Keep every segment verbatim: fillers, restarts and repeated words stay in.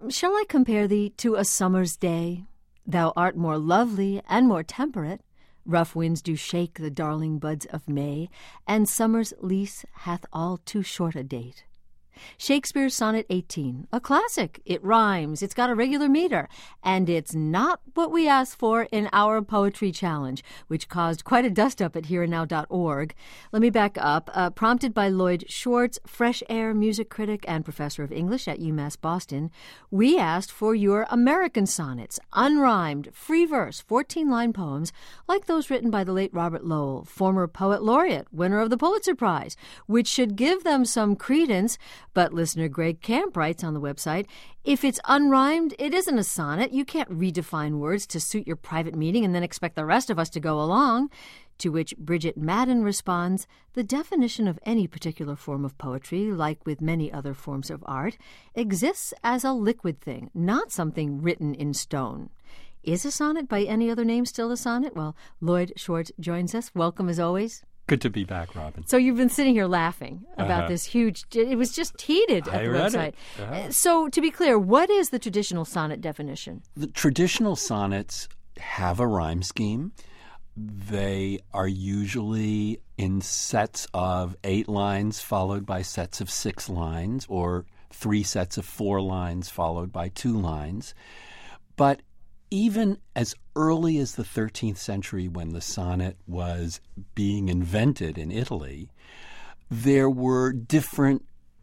Shall I compare thee to a summer's day? Thou art more lovely and more temperate. Rough winds do shake the darling buds of May, and summer's lease hath all too short a date. Shakespeare's Sonnet eighteen, a classic. It rhymes, it's got a regular meter, and it's not what we asked for in our poetry challenge, which caused quite a dust-up at here and now dot org. Let me back up. Uh, prompted by Lloyd Schwartz, Fresh Air music critic and professor of English at UMass Boston, we asked for your American sonnets, unrhymed, free verse, fourteen-line poems like those written by the late Robert Lowell, former poet laureate, winner of the Pulitzer Prize, which should give them some credence. But listener Greg Camp writes on the website, if it's unrhymed, it isn't a sonnet. You can't redefine words to suit your private meaning and then expect the rest of us to go along. To which Bridget Madden responds, the definition of any particular form of poetry, like with many other forms of art, exists as a liquid thing, not something written in stone. Is a sonnet by any other name still a sonnet? Well, Lloyd Schwartz joins us. Welcome as always. Good to be back, Robin. So you've been sitting here laughing about uh-huh. this huge, it was just heated at I the read website. It. Uh-huh. So to be clear, what is the traditional sonnet definition? The traditional sonnets have a rhyme scheme. They are usually in sets of eight lines followed by sets of six lines, or three sets of four lines followed by two lines. But even as early as the thirteenth century, when the sonnet was being invented in Italy, there were different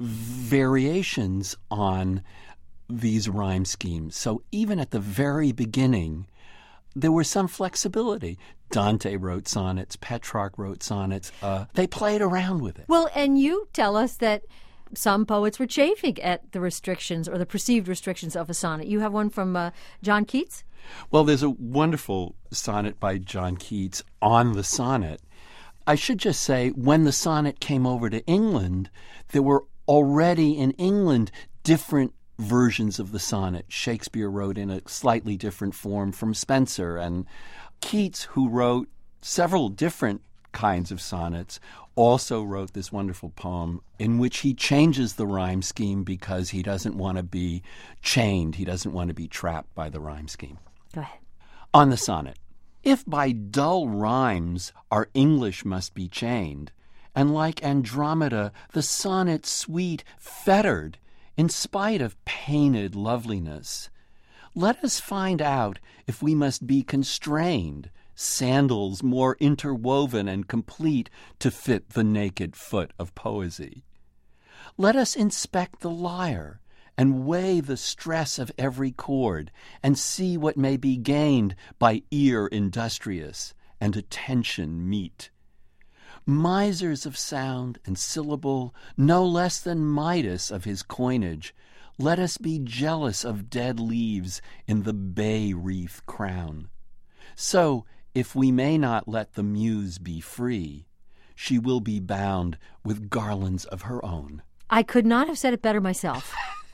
variations on these rhyme schemes. So even at the very beginning, there was some flexibility. Dante wrote sonnets, Petrarch wrote sonnets. Uh, they played around with it. Well, and you tell us that some poets were chafing at the restrictions or the perceived restrictions of a sonnet. You have one from uh, John Keats? Well, there's a wonderful sonnet by John Keats on the sonnet. I should just say, when the sonnet came over to England, there were already in England different versions of the sonnet. Shakespeare wrote in a slightly different form from Spenser, and Keats, who wrote several different kinds of sonnets, also wrote this wonderful poem in which he changes the rhyme scheme because he doesn't want to be chained. He doesn't want to be trapped by the rhyme scheme. Go ahead. On the sonnet. If by dull rhymes our English must be chained, and like Andromeda the sonnet sweet fettered in spite of painted loveliness, let us find out if we must be constrained, sandals more interwoven and complete to fit the naked foot of poesy. Let us inspect the lyre and weigh the stress of every chord and see what may be gained by ear industrious and attention meet. Misers of sound and syllable, no less than Midas of his coinage, let us be jealous of dead leaves in the bay wreath crown. So, if we may not let the muse be free, she will be bound with garlands of her own. I could not have said it better myself.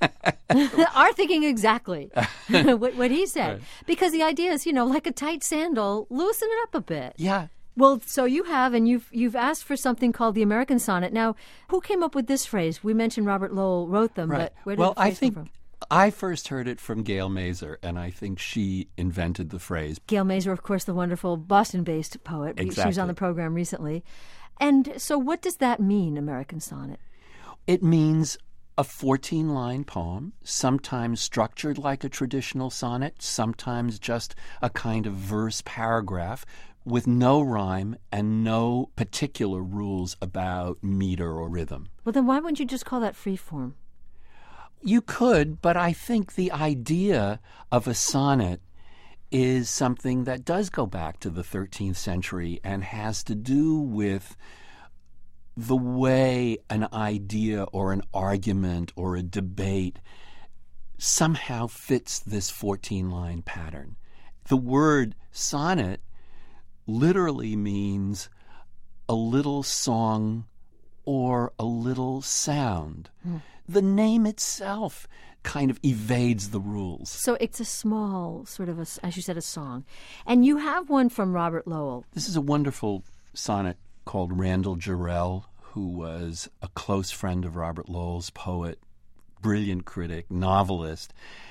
Are thinking exactly what, what he said. Right. Because the idea is, you know, like a tight sandal, loosen it up a bit. Yeah. Well, so you have, and you've you've asked for something called the American sonnet. Now, who came up with this phrase? We mentioned Robert Lowell wrote them, Right. but where did well, the phrase I think come from? I first heard it from Gail Mazer, and I think she invented the phrase. Gail Mazer, of course, the wonderful Boston-based poet. Exactly. She was on the program recently. And so what does that mean, American sonnet? It means a fourteen-line poem, sometimes structured like a traditional sonnet, sometimes just a kind of verse paragraph with no rhyme and no particular rules about meter or rhythm. Well, then why wouldn't you just call that free form? You could, but I think the idea of a sonnet is something that does go back to the thirteenth century and has to do with the way an idea or an argument or a debate somehow fits this fourteen-line pattern. The word sonnet literally means a little song or a little sound. Hmm. The name itself kind of evades the rules. So it's a small, sort of, a, as you said, a song. And you have one from Robert Lowell. This is a wonderful sonnet called Randall Jarrell, who was a close friend of Robert Lowell's, poet, brilliant critic, novelist.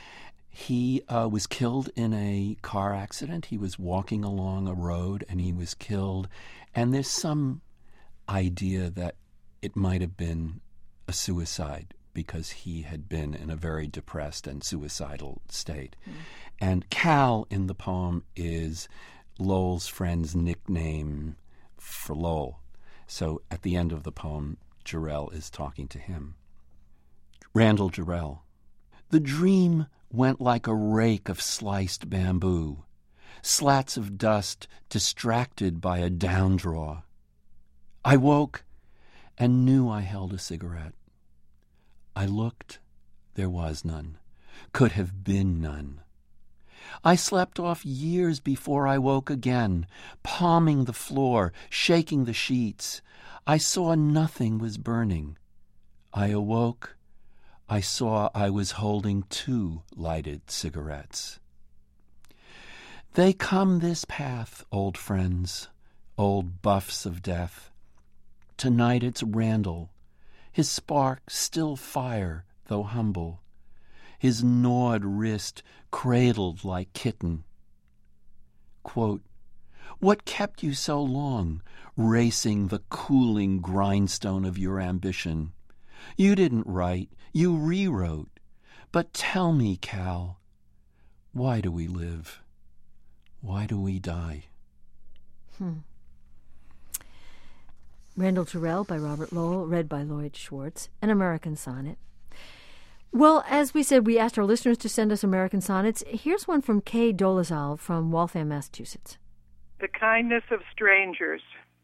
He uh, was killed in a car accident. He was walking along a road and he was killed. And there's some idea that it might have been a suicide because he had been in a very depressed and suicidal state. Mm. And Cal in the poem is Lowell's friend's nickname for Lowell. So at the end of the poem, Jarrell is talking to him. Randall Jarrell. The dream went like a rake of sliced bamboo, slats of dust distracted by a downdraw. I woke and knew I held a cigarette. I looked, there was none, could have been none. I slept off years before I woke again, palming the floor, shaking the sheets. I saw nothing was burning. I awoke. I saw I was holding two lighted cigarettes. They come this path, old friends, old buffs of death. Tonight it's Randall, his spark still fire, though humble, his gnawed wrist cradled like kitten. Quote, what kept you so long, racing the cooling grindstone of your ambition? You didn't write, you rewrote. But tell me, Cal, why do we live? Why do we die? Hmm. Randall Jarrell by Robert Lowell, read by Lloyd Schwartz, An American Sonnet. Well, as we said, we asked our listeners to send us American sonnets. Here's one from Kay Dolezal from Waltham, Massachusetts. The kindness of strangers.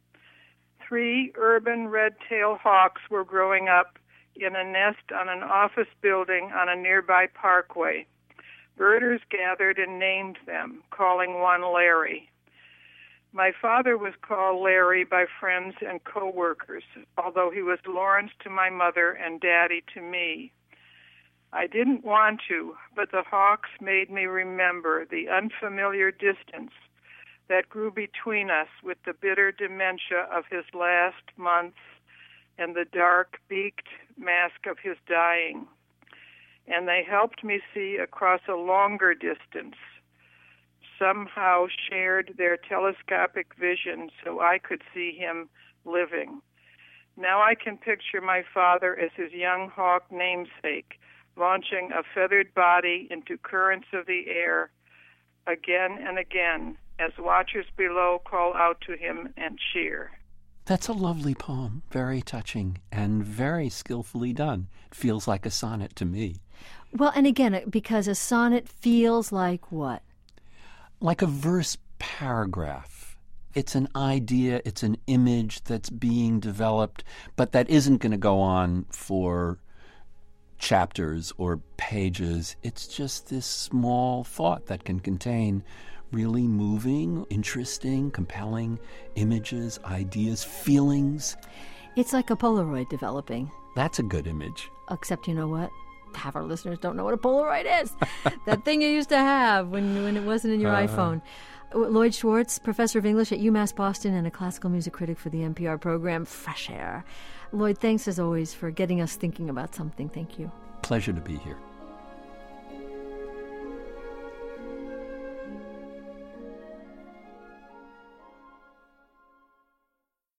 Three urban red-tailed hawks were growing up in a nest on an office building on a nearby parkway. Birders gathered and named them, calling one Larry. My father was called Larry by friends and co-workers, although he was Lawrence to my mother and Daddy to me. I didn't want to, but the hawks made me remember the unfamiliar distance that grew between us with the bitter dementia of his last months and the dark, beaked mask of his dying. And they helped me see across a longer distance, somehow shared their telescopic vision so I could see him living. Now I can picture my father as his young hawk namesake, launching a feathered body into currents of the air again and again as watchers below call out to him and cheer. That's a lovely poem, very touching and very skillfully done. It feels like a sonnet to me. Well, and again, because a sonnet feels like what? Like a verse paragraph. It's an idea, it's an image that's being developed, but that isn't going to go on for chapters or pages. It's just this small thought that can contain really moving, interesting, compelling images, ideas, feelings. It's like a Polaroid developing. That's a good image. Except, you know what? Half our listeners don't know what a Polaroid is. That thing you used to have when when it wasn't in your uh, iPhone. Lloyd Schwartz, professor of English at UMass Boston and a classical music critic for the N P R program Fresh Air. Lloyd, thanks as always for getting us thinking about something. Thank you. Pleasure to be here.